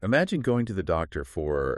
Imagine going to the doctor for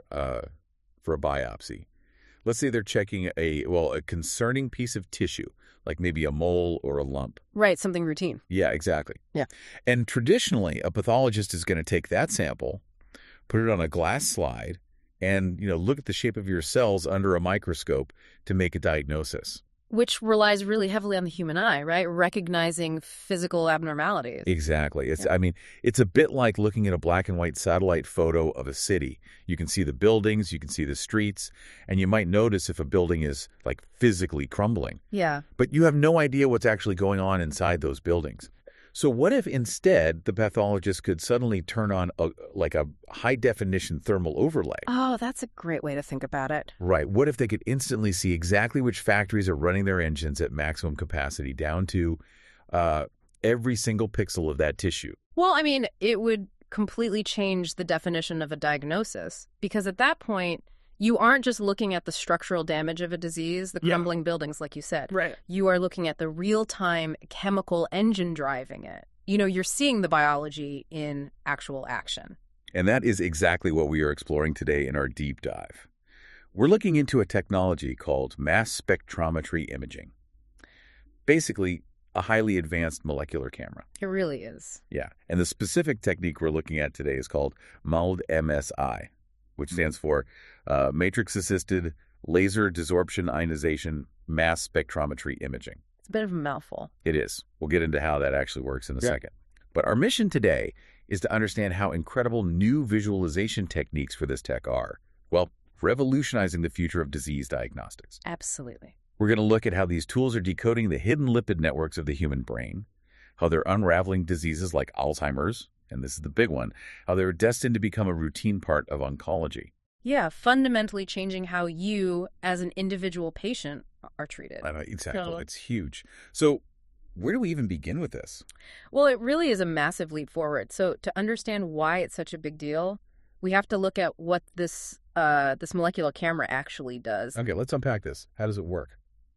a biopsy. Let's say they're checking a concerning piece of tissue, like maybe a mole or a lump. Right, something routine. Yeah, exactly. Yeah. And traditionally, a pathologist is going to take that sample, put it on a glass slide, and look at the shape of your cells under a microscope to make a diagnosis. Which relies really heavily on the human eye, right? Recognizing physical abnormalities. Exactly. It's a bit like looking at a black and white satellite photo of a city. You can see the buildings, you can see the streets, and you might notice if a building is like physically crumbling. Yeah. But you have no idea what's actually going on inside those buildings. So what if instead the pathologist could suddenly turn on a high-definition thermal overlay? Oh, that's a great way to think about it. Right. What if they could instantly see exactly which factories are running their engines at maximum capacity down to every single pixel of that tissue? Well, it would completely change the definition of a diagnosis, because at that point, you aren't just looking at the structural damage of a disease, the crumbling buildings, like you said. Right. You are looking at the real-time chemical engine driving it. You're seeing the biology in actual action. And that is exactly what we are exploring today in our deep dive. We're looking into a technology called mass spectrometry imaging. Basically, a highly advanced molecular camera. It really is. Yeah. And the specific technique we're looking at today is called MALD-MSI, which stands for Matrix-Assisted Laser Desorption Ionization Mass Spectrometry Imaging. It's a bit of a mouthful. It is. We'll get into how that actually works in a second. But our mission today is to understand how incredible new visualization techniques for this tech are. Well, revolutionizing the future of disease diagnostics. Absolutely. We're going to look at how these tools are decoding the hidden lipid networks of the human brain, how they're unraveling diseases like Alzheimer's, and this is the big one, how they're destined to become a routine part of oncology. Yeah, fundamentally changing how you, as an individual patient, are treated. I know, exactly. Totally. It's huge. So where do we even begin with this? Well, it really is a massive leap forward. So to understand why it's such a big deal, we have to look at what this molecular camera actually does. Okay, let's unpack this. How does it work?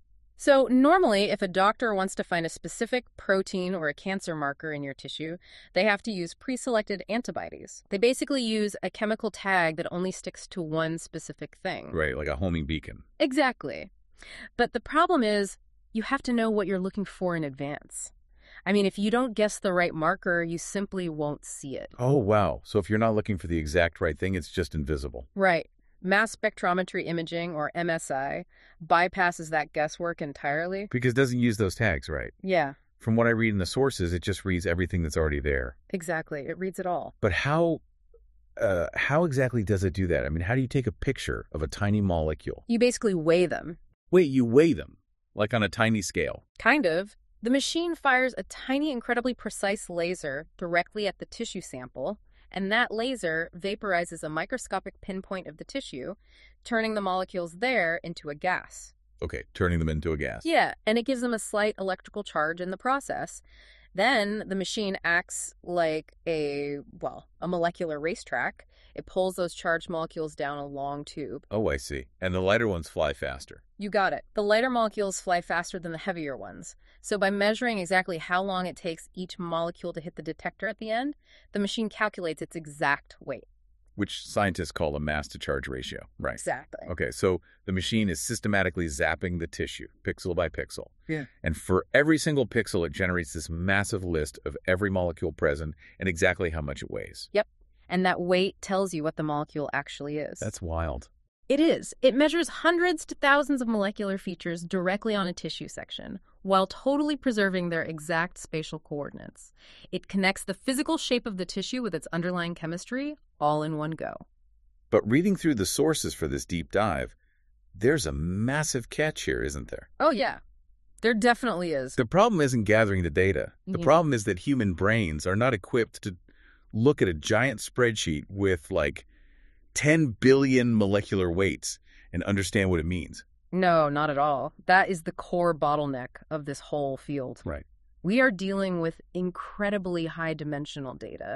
So normally, if a doctor wants to find a specific protein or a cancer marker in your tissue, they have to use pre-selected antibodies. They basically use a chemical tag that only sticks to one specific thing. Right, like a homing beacon. Exactly. But the problem is, you have to know what you're looking for in advance. If you don't guess the right marker, you simply won't see it. Oh, wow. So if you're not looking for the exact right thing, it's just invisible. Right. Mass spectrometry imaging, or MSI, bypasses that guesswork entirely. Because it doesn't use those tags, right? Yeah. From what I read in the sources, it just reads everything that's already there. Exactly. It reads it all. But how exactly does it do that? How do you take a picture of a tiny molecule? You basically weigh them. Wait, you weigh them? Like on a tiny scale? Kind of. The machine fires a tiny, incredibly precise laser directly at the tissue sample, and that laser vaporizes a microscopic pinpoint of the tissue, turning the molecules there into a gas. Okay, turning them into a gas. Yeah, and it gives them a slight electrical charge in the process. Then the machine acts like a molecular racetrack. It pulls those charged molecules down a long tube. Oh, I see. And the lighter ones fly faster. You got it. The lighter molecules fly faster than the heavier ones. So by measuring exactly how long it takes each molecule to hit the detector at the end, the machine calculates its exact weight. Which scientists call a mass-to-charge ratio, right? Exactly. Okay, so the machine is systematically zapping the tissue, pixel by pixel. Yeah. And for every single pixel, it generates this massive list of every molecule present and exactly how much it weighs. Yep. And that weight tells you what the molecule actually is. That's wild. It is. It measures hundreds to thousands of molecular features directly on a tissue section, while totally preserving their exact spatial coordinates. It connects the physical shape of the tissue with its underlying chemistry, all in one go. But reading through the sources for this deep dive, there's a massive catch here, isn't there? Oh, yeah. There definitely is. The problem isn't gathering the data. The Yeah. problem is that human brains are not equipped to look at a giant spreadsheet with 10 billion molecular weights and understand what it means. No, not at all. That is the core bottleneck of this whole field. Right. We are dealing with incredibly high-dimensional data.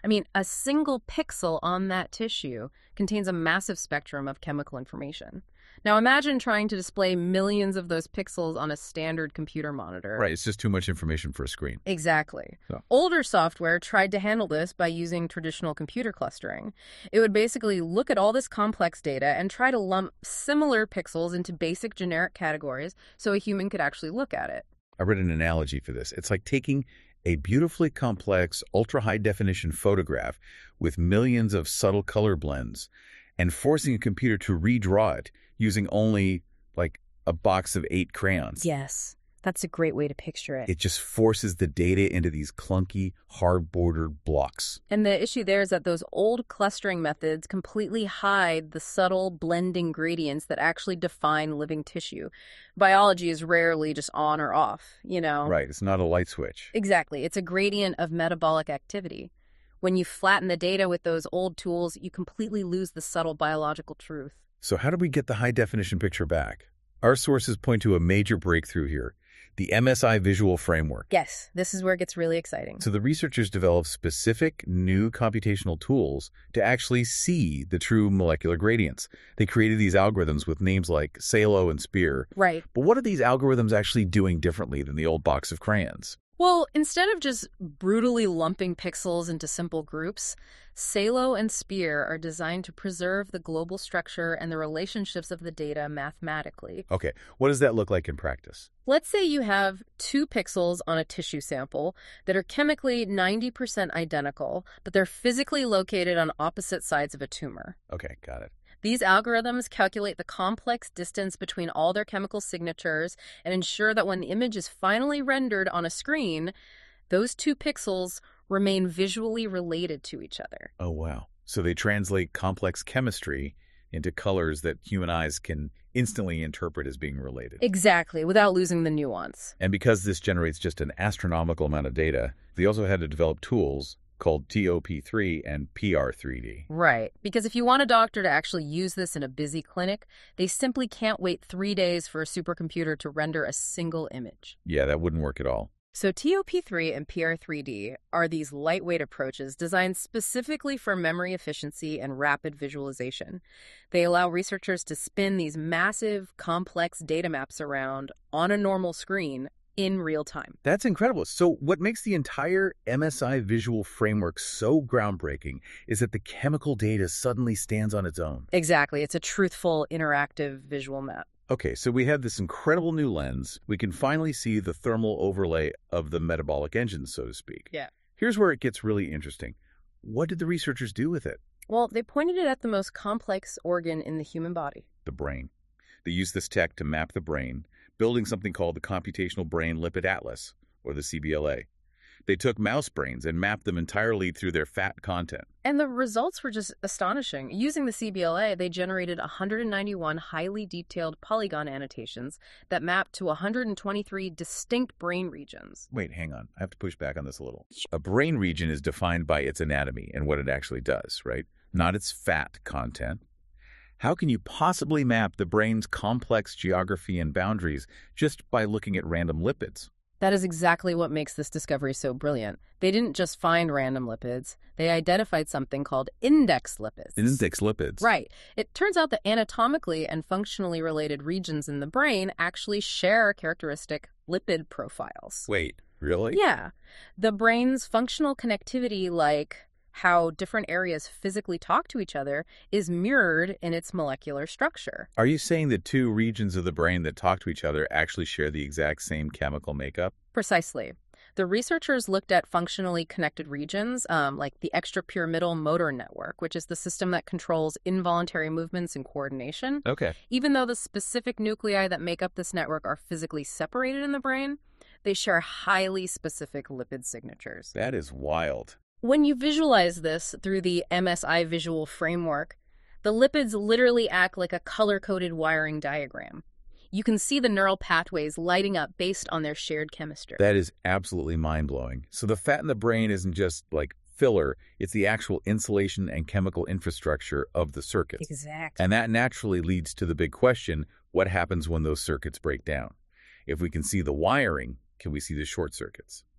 I mean, a single pixel on that tissue contains a massive spectrum of chemical information. Now imagine trying to display millions of those pixels on a standard computer monitor. Right, it's just too much information for a screen. Exactly. So. Older software tried to handle this by using traditional computer clustering. It would basically look at all this complex data and try to lump similar pixels into basic generic categories so a human could actually look at it. I read an analogy for this. It's like taking a beautifully complex, ultra-high-definition photograph with millions of subtle color blends and forcing a computer to redraw it using only, like, a box of 8 crayons. Yes, that's a great way to picture it. It just forces the data into these clunky, hard-bordered blocks. And the issue there is that those old clustering methods completely hide the subtle blending gradients that actually define living tissue. Biology is rarely just on or off, you know? Right, it's not a light switch. Exactly. It's a gradient of metabolic activity. When you flatten the data with those old tools, you completely lose the subtle biological truth. So how do we get the high-definition picture back? Our sources point to a major breakthrough here, the MSI Visual Framework. Yes, this is where it gets really exciting. So the researchers developed specific new computational tools to actually see the true molecular gradients. They created these algorithms with names like Salo and Spear. Right. But what are these algorithms actually doing differently than the old box of crayons? Well, instead of just brutally lumping pixels into simple groups, Salo and Spear are designed to preserve the global structure and the relationships of the data mathematically. Okay, what does that look like in practice? Let's say you have 2 pixels on a tissue sample that are chemically 90% identical, but they're physically located on opposite sides of a tumor. Okay, got it. These algorithms calculate the complex distance between all their chemical signatures and ensure that when the image is finally rendered on a screen, those 2 pixels remain visually related to each other. Oh, wow. So they translate complex chemistry into colors that human eyes can instantly interpret as being related. Exactly, without losing the nuance. And because this generates just an astronomical amount of data, they also had to develop tools called TOP3 and PR3D. Right, because if you want a doctor to actually use this in a busy clinic, they simply can't wait 3 days for a supercomputer to render a single image. Yeah, that wouldn't work at all. So TOP3 and PR3D are these lightweight approaches designed specifically for memory efficiency and rapid visualization. They allow researchers to spin these massive, complex data maps around on a normal screen in real time. That's incredible. So what makes the entire MSI Visual Framework so groundbreaking is that the chemical data suddenly stands on its own. Exactly. It's a truthful, interactive visual map. Okay, so we have this incredible new lens. We can finally see the thermal overlay of the metabolic engine, so to speak. Yeah. Here's where it gets really interesting. What did the researchers do with it? Well, they pointed it at the most complex organ in the human body. The brain. They used this tech to map the brain, building something called the Computational Brain Lipid Atlas, or the CBLA. They took mouse brains and mapped them entirely through their fat content. And the results were just astonishing. Using the CBLA, they generated 191 highly detailed polygon annotations that mapped to 123 distinct brain regions. Wait, hang on. I have to push back on this a little. A brain region is defined by its anatomy and what it actually does, right? Not its fat content. How can you possibly map the brain's complex geography and boundaries just by looking at random lipids? That is exactly what makes this discovery so brilliant. They didn't just find random lipids. They identified something called index lipids. Index lipids? Right. It turns out that anatomically and functionally related regions in the brain actually share characteristic lipid profiles. Wait, really? Yeah. The brain's functional connectivity, like how different areas physically talk to each other, is mirrored in its molecular structure. Are you saying the 2 regions of the brain that talk to each other actually share the exact same chemical makeup? Precisely. The researchers looked at functionally connected regions, like the extrapyramidal motor network, which is the system that controls involuntary movements and coordination. Okay. Even though the specific nuclei that make up this network are physically separated in the brain, they share highly specific lipid signatures. That is wild. When you visualize this through the MSI Visual Framework, the lipids literally act like a color-coded wiring diagram. You can see the neural pathways lighting up based on their shared chemistry. That is absolutely mind-blowing. So the fat in the brain isn't just like filler, it's the actual insulation and chemical infrastructure of the circuits. Exactly. And that naturally leads to the big question, what happens when those circuits break down? If we can see the wiring, can we see the short circuits?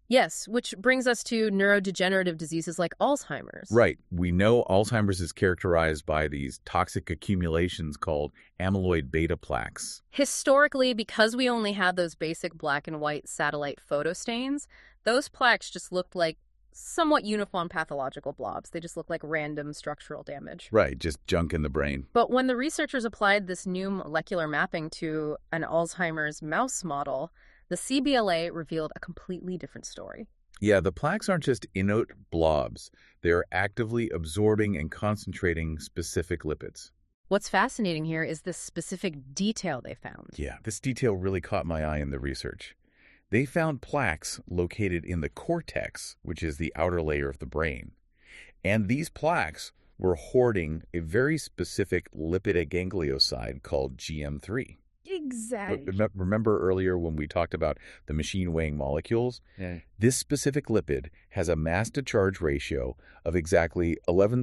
Yes, which brings us to neurodegenerative diseases like Alzheimer's. Right. We know Alzheimer's is characterized by these toxic accumulations called amyloid beta plaques. Historically, because we only had those basic black and white satellite photo stains, those plaques just looked like somewhat uniform pathological blobs. They just look like random structural damage. Right, just junk in the brain. But when the researchers applied this new molecular mapping to an Alzheimer's mouse model, the CBLA revealed a completely different story. Yeah, the plaques aren't just inert blobs. They're actively absorbing and concentrating specific lipids. What's fascinating here is the specific detail they found. Yeah, this detail really caught my eye in the research. They found plaques located in the cortex, which is the outer layer of the brain. And these plaques were hoarding a very specific lipid ganglioside called GM3. Exactly. Remember earlier when we talked about the machine weighing molecules? Yeah. This specific lipid has a mass-to-charge ratio of exactly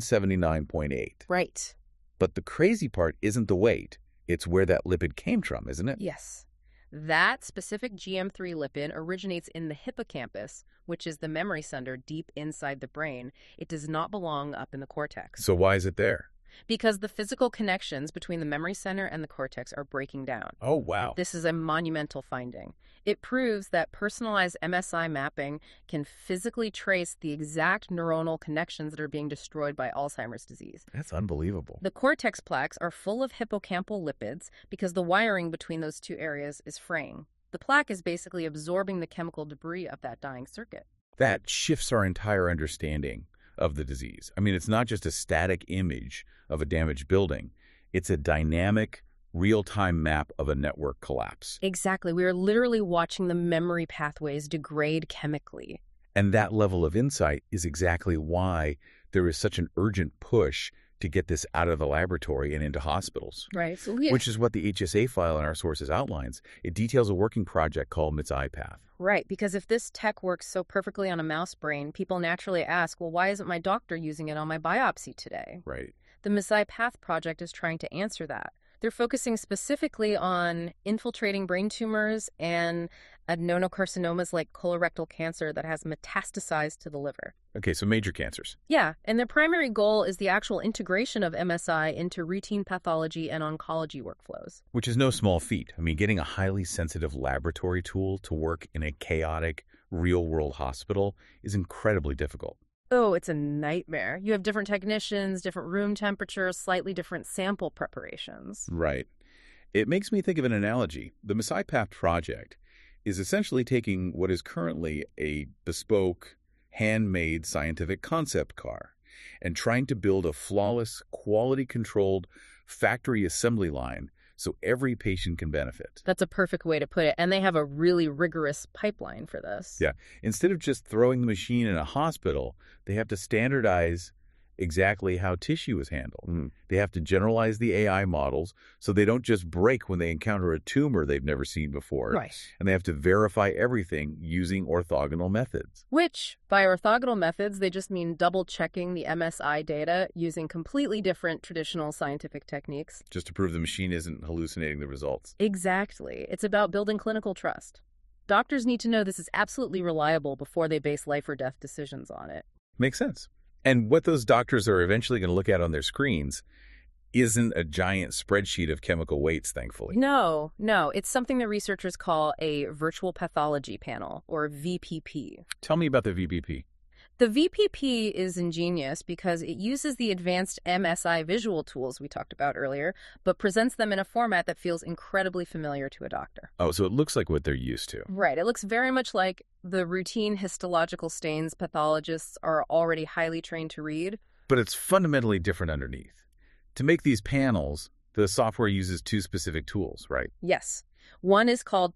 1179.8. Right. But the crazy part isn't the weight. It's where that lipid came from, isn't it? Yes. That specific GM3 lipid originates in the hippocampus, which is the memory center deep inside the brain. It does not belong up in the cortex. So why is it there? Because the physical connections between the memory center and the cortex are breaking down. Oh, wow. This is a monumental finding. It proves that personalized MSI mapping can physically trace the exact neuronal connections that are being destroyed by Alzheimer's disease. That's unbelievable. The cortex plaques are full of hippocampal lipids because the wiring between those two areas is fraying. The plaque is basically absorbing the chemical debris of that dying circuit. That shifts our entire understanding of the disease. I mean, it's not just a static image of a damaged building. It's a dynamic, real-time map of a network collapse. Exactly. We are literally watching the memory pathways degrade chemically. And that level of insight is exactly why there is such an urgent push to get this out of the laboratory and into hospitals. Right. So, Which is what the HSA file in our sources outlines. It details a working project called MITS-IPATH. Right, because if this tech works so perfectly on a mouse brain, people naturally ask, well, why isn't my doctor using it on my biopsy today? Right. The MITS-IPATH project is trying to answer that. They're focusing specifically on infiltrating brain tumors and adenocarcinomas like colorectal cancer that has metastasized to the liver. Okay, so major cancers. Yeah, and their primary goal is the actual integration of MSI into routine pathology and oncology workflows. Which is no small feat. I mean, getting a highly sensitive laboratory tool to work in a chaotic, real-world hospital is incredibly difficult. Oh, it's a nightmare. You have different technicians, different room temperatures, slightly different sample preparations. Right. It makes me think of an analogy. The MITS-IPATH project is essentially taking what is currently a bespoke, handmade scientific concept car and trying to build a flawless, quality-controlled factory assembly line so every patient can benefit. That's a perfect way to put it. And they have a really rigorous pipeline for this. Yeah. Instead of just throwing the machine in a hospital, they have to standardize exactly how tissue is handled. They have to generalize the AI models so they don't just break when they encounter a tumor they've never seen before. Right. And they have to verify everything using orthogonal methods. Which, by orthogonal methods, they just mean double-checking the MSI data using completely different traditional scientific techniques. Just to prove the machine isn't hallucinating the results. Exactly. It's about building clinical trust. Doctors need to know this is absolutely reliable before they base life or death decisions on it. Makes sense. And what those doctors are eventually going to look at on their screens isn't a giant spreadsheet of chemical weights, thankfully. No. It's something that researchers call a virtual pathology panel, or VPP. Tell me about the VPP. The VPP is ingenious because it uses the advanced MSI visual tools we talked about earlier, but presents them in a format that feels incredibly familiar to a doctor. Oh, so it looks like what they're used to. Right. It looks very much like the routine histological stains pathologists are already highly trained to read. But it's fundamentally different underneath. To make these panels, the software uses two specific tools, right? Yes. One is called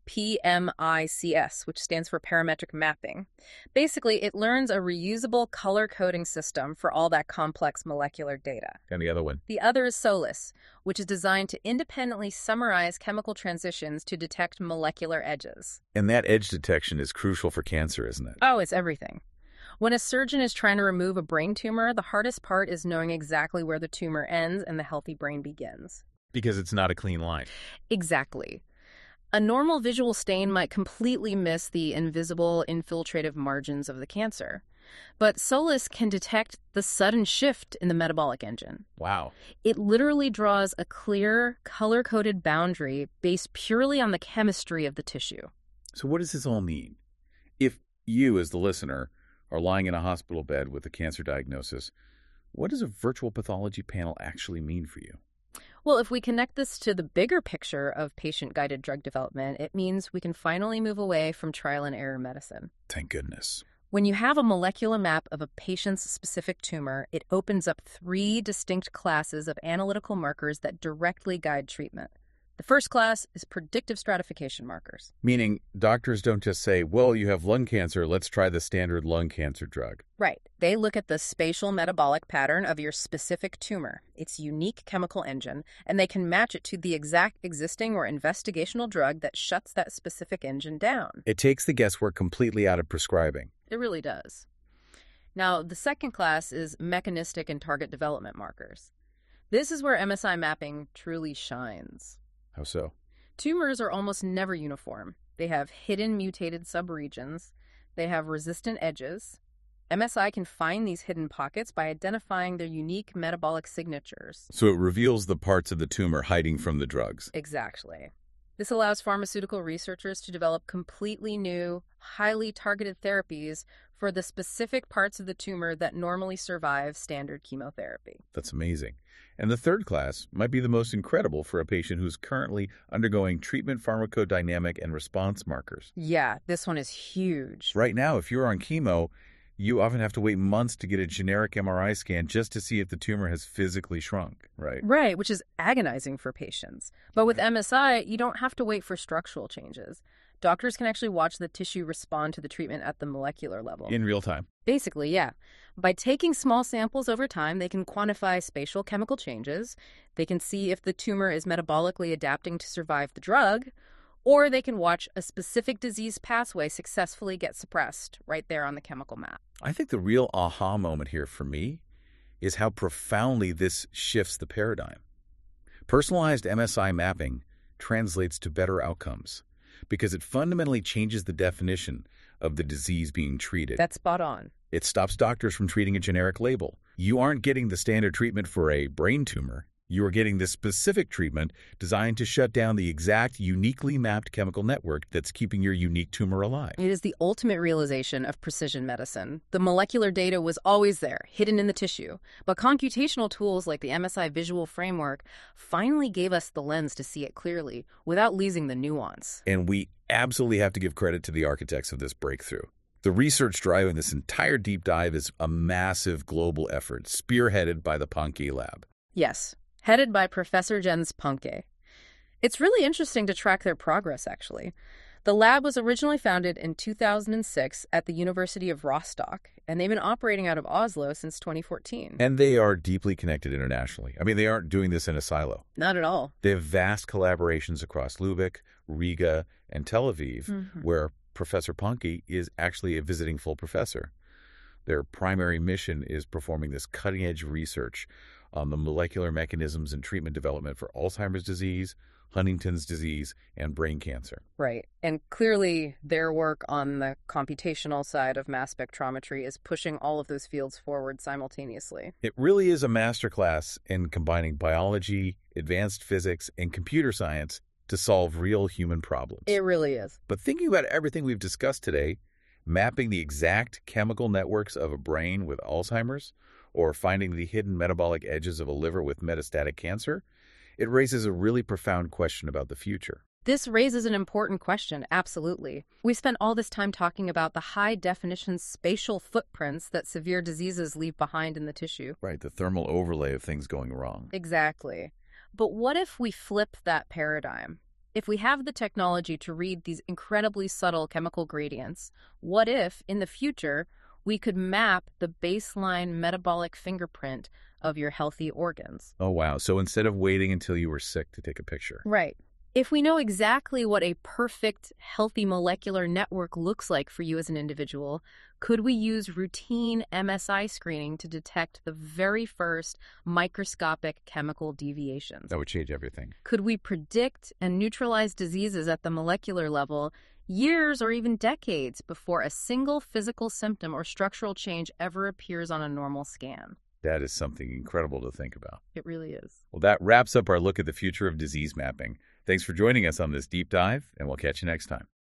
PMICS, which stands for parametric mapping. Basically, it learns a reusable color coding system for all that complex molecular data. And the other one? The other is SOLIS, which is designed to independently summarize chemical transitions to detect molecular edges. And that edge detection is crucial for cancer, isn't it? Oh, it's everything. When a surgeon is trying to remove a brain tumor, the hardest part is knowing exactly where the tumor ends and the healthy brain begins. Because it's not a clean line. Exactly. A normal visual stain might completely miss the invisible infiltrative margins of the cancer. But SOLAS can detect the sudden shift in the metabolic engine. Wow. It literally draws a clear, color-coded boundary based purely on the chemistry of the tissue. So what does this all mean? If you, as the listener, are lying in a hospital bed with a cancer diagnosis, what does a virtual pathology panel actually mean for you? Well, if we connect this to the bigger picture of patient-guided drug development, it means we can finally move away from trial-and-error medicine. Thank goodness. When you have a molecular map of a patient's specific tumor, it opens up 3 distinct classes of analytical markers that directly guide treatment. The first class is predictive stratification markers. Meaning doctors don't just say, well, you have lung cancer, let's try the standard lung cancer drug. Right. They look at the spatial metabolic pattern of your specific tumor, its unique chemical engine, and they can match it to the exact existing or investigational drug that shuts that specific engine down. It takes the guesswork completely out of prescribing. It really does. Now, the second class is mechanistic and target development markers. This is where MSI mapping truly shines. How so? Tumors are almost never uniform. They have hidden mutated subregions. They have resistant edges. MSI can find these hidden pockets by identifying their unique metabolic signatures. So it reveals the parts of the tumor hiding from the drugs. Exactly. This allows pharmaceutical researchers to develop completely new, highly targeted therapies for the specific parts of the tumor that normally survive standard chemotherapy. That's amazing. And the third class might be the most incredible for a patient who's currently undergoing treatment pharmacodynamic and response markers. Yeah, this one is huge. Right now, if you're on chemo, you often have to wait months to get a generic MRI scan just to see if the tumor has physically shrunk, right? Right, which is agonizing for patients. But with MSI, you don't have to wait for structural changes. Doctors can actually watch the tissue respond to the treatment at the molecular level. In real time. Basically, yeah. By taking small samples over time, they can quantify spatial chemical changes. They can see if the tumor is metabolically adapting to survive the drug, or they can watch a specific disease pathway successfully get suppressed right there on the chemical map. I think the real aha moment here for me is how profoundly this shifts the paradigm. Personalized MSI mapping translates to better outcomes because it fundamentally changes the definition of the disease being treated. That's spot on. It stops doctors from treating a generic label. You aren't getting the standard treatment for a brain tumor. You are getting this specific treatment designed to shut down the exact, uniquely mapped chemical network that's keeping your unique tumor alive. It is the ultimate realization of precision medicine. The molecular data was always there, hidden in the tissue. But computational tools like the MSI visual framework finally gave us the lens to see it clearly without losing the nuance. And we absolutely have to give credit to the architects of this breakthrough. The research driving this entire deep dive is a massive global effort, spearheaded by the Pankey Lab. Yes. Headed by Professor Jens Pankey. It's really interesting to track their progress, actually. The lab was originally founded in 2006 at the University of Rostock, and they've been operating out of Oslo since 2014. And they are deeply connected internationally. I mean, they aren't doing this in a silo. Not at all. They have vast collaborations across Lübeck, Riga, and Tel Aviv, where Professor Pankey is actually a visiting full professor. Their primary mission is performing this cutting-edge research on the molecular mechanisms and treatment development for Alzheimer's disease, Huntington's disease, and brain cancer. Right. And clearly their work on the computational side of mass spectrometry is pushing all of those fields forward simultaneously. It really is a masterclass in combining biology, advanced physics, and computer science to solve real human problems. It really is. But thinking about everything we've discussed today, mapping the exact chemical networks of a brain with Alzheimer's, or finding the hidden metabolic edges of a liver with metastatic cancer, it raises a really profound question about the future. This raises an important question, absolutely. We spent all this time talking about the high-definition spatial footprints that severe diseases leave behind in the tissue. Right, the thermal overlay of things going wrong. Exactly. But what if we flip that paradigm? If we have the technology to read these incredibly subtle chemical gradients, what if, in the future, we could map the baseline metabolic fingerprint of your healthy organs? Oh, wow. So instead of waiting until you were sick to take a picture. Right. If we know exactly what a perfect, healthy molecular network looks like for you as an individual, could we use routine MSI screening to detect the very first microscopic chemical deviations? That would change everything. Could we predict and neutralize diseases at the molecular level years or even decades before a single physical symptom or structural change ever appears on a normal scan? That is something incredible to think about. It really is. Well, that wraps up our look at the future of disease mapping. Thanks for joining us on this deep dive, and we'll catch you next time.